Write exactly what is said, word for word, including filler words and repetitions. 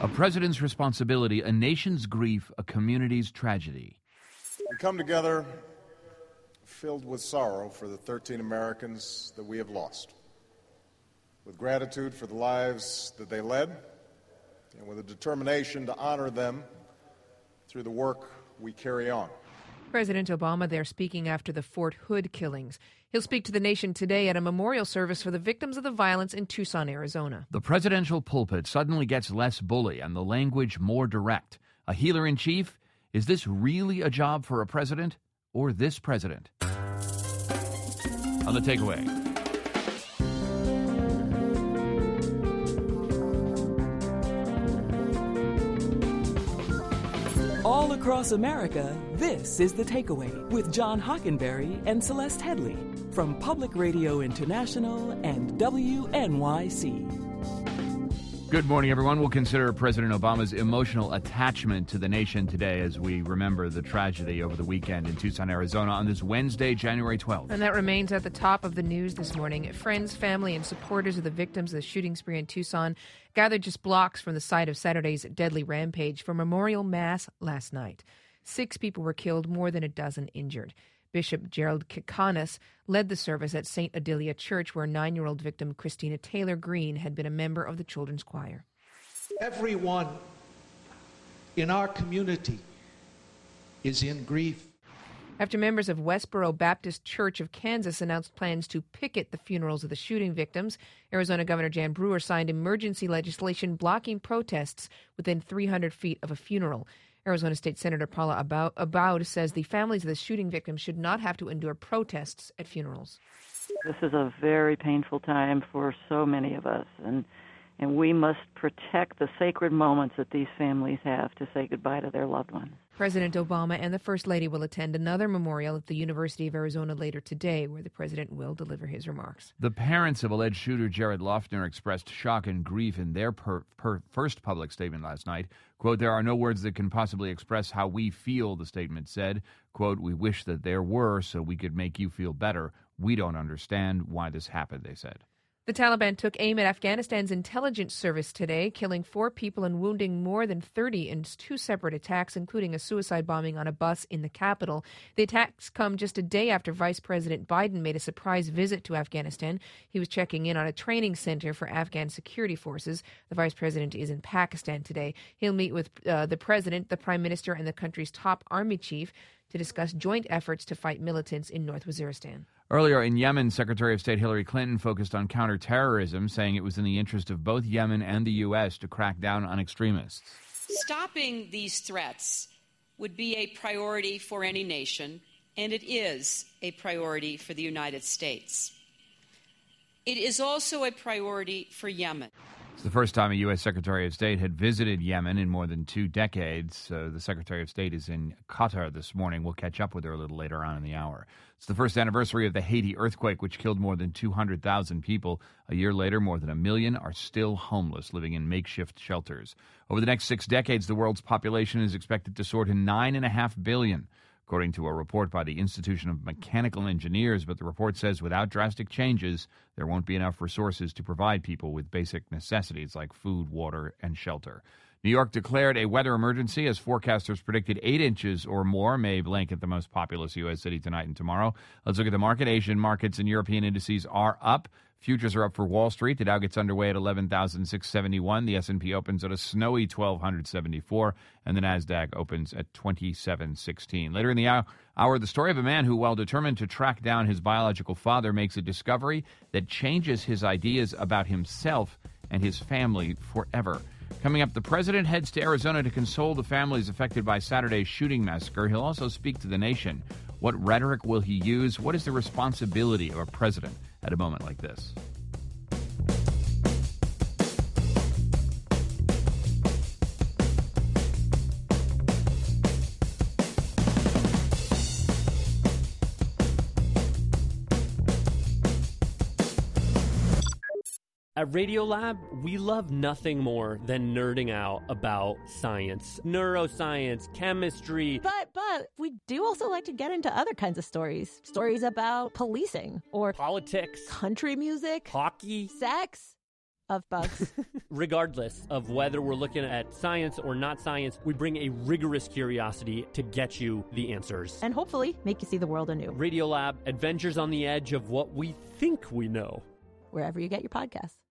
A president's responsibility, a nation's grief, a community's tragedy. We come together filled with sorrow for the thirteen Americans that we have lost, with gratitude for the lives that they led, and with a determination to honor them through the work we carry on. President Obama there speaking after the Fort Hood killings. He'll speak to the nation today at a memorial service for the victims of the violence in Tucson, Arizona. The presidential pulpit suddenly gets less bully and the language more direct. A healer-in-chief? Is this really a job for a president or this president? On the takeaway. All across America, this is The Takeaway with John Hockenberry and Celeste Headley from Public Radio International and W N Y C. Good morning, everyone. We'll consider President Obama's emotional attachment to the nation today as we remember the tragedy over the weekend in Tucson, Arizona on this Wednesday, January twelfth. And that remains at the top of the news this morning. Friends, family, and supporters of the victims of the shooting spree in Tucson gathered just blocks from the site of Saturday's deadly rampage for memorial mass last night. Six people were killed, more than a dozen injured. Bishop Gerald Kikanis led the service at Saint Adelia Church, where nine-year-old victim Christina Taylor Green had been a member of the children's choir. Everyone in our community is in grief. After members of Westboro Baptist Church of Kansas announced plans to picket the funerals of the shooting victims, Arizona Governor Jan Brewer signed emergency legislation blocking protests within three hundred feet of a funeral. Arizona State Senator Paula Abowd says the families of the shooting victims should not have to endure protests at funerals. This is a very painful time for so many of us, and and we must protect the sacred moments that these families have to say goodbye to their loved ones. President Obama and the First Lady will attend another memorial at the University of Arizona later today, where the president will deliver his remarks. The parents of alleged shooter Jared Loughner expressed shock and grief in their per, per first public statement last night. Quote, "There are no words that can possibly express how we feel," the statement said. Quote, "We wish that there were so we could make you feel better. We don't understand why this happened," they said. The Taliban took aim at Afghanistan's intelligence service today, killing four people and wounding more than thirty in two separate attacks, including a suicide bombing on a bus in the capital. The attacks come just a day after Vice President Biden made a surprise visit to Afghanistan. He was checking in on a training center for Afghan security forces. The vice president is in Pakistan today. He'll meet with uh, the president, the prime minister, and the country's top army chief to discuss joint efforts to fight militants in North Waziristan. Earlier in Yemen, Secretary of State Hillary Clinton focused on counterterrorism, saying it was in the interest of both Yemen and the U S to crack down on extremists. Stopping these threats would be a priority for any nation, and it is a priority for the United States. It is also a priority for Yemen. It's the first time a U S. Secretary of State had visited Yemen in more than two decades. So the Secretary of State is in Qatar this morning. We'll catch up with her a little later on in the hour. It's the first anniversary of the Haiti earthquake, which killed more than two hundred thousand people. A year later, more than a million are still homeless, living in makeshift shelters. Over the next six decades, the world's population is expected to soar to nine and a half billion, according to a report by the Institution of Mechanical Engineers. But the report says without drastic changes, there won't be enough resources to provide people with basic necessities like food, water, and shelter. New York declared a weather emergency as forecasters predicted eight inches or more may blanket the most populous U S city tonight and tomorrow. Let's look at the market. Asian markets and European indices are up. Futures are up for Wall Street. The Dow gets underway at eleven thousand six hundred seventy-one. The S and P opens at a snowy twelve seventy-four. And the NASDAQ opens at twenty-seven sixteen. Later in the hour, the story of a man who, while determined to track down his biological father, makes a discovery that changes his ideas about himself and his family forever. Coming up, the president heads to Arizona to console the families affected by Saturday's shooting massacre. He'll also speak to the nation. What rhetoric will he use? What is the responsibility of a president at a moment like this? At Radiolab, we love nothing more than nerding out about science, neuroscience, chemistry. But, but, we do also like to get into other kinds of stories. Stories about policing or politics, country music, hockey, sex, of bugs. Regardless of whether we're looking at science or not science, we bring a rigorous curiosity to get you the answers. And hopefully make you see the world anew. Radiolab, adventures on the edge of what we think we know. Wherever you get your podcasts.